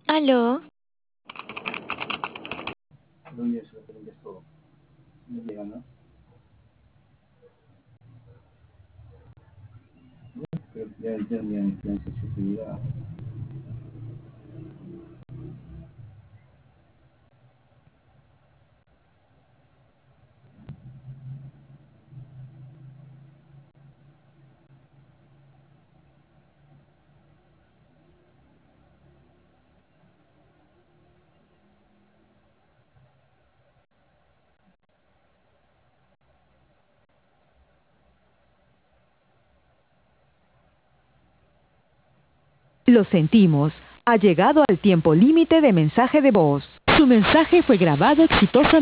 Aló, Lunes referente esto no llega, ¿no? Pero ya influencia accesibilidad. Lo sentimos. Ha llegado al tiempo límite de mensaje de voz. Su mensaje fue grabado exitosamente.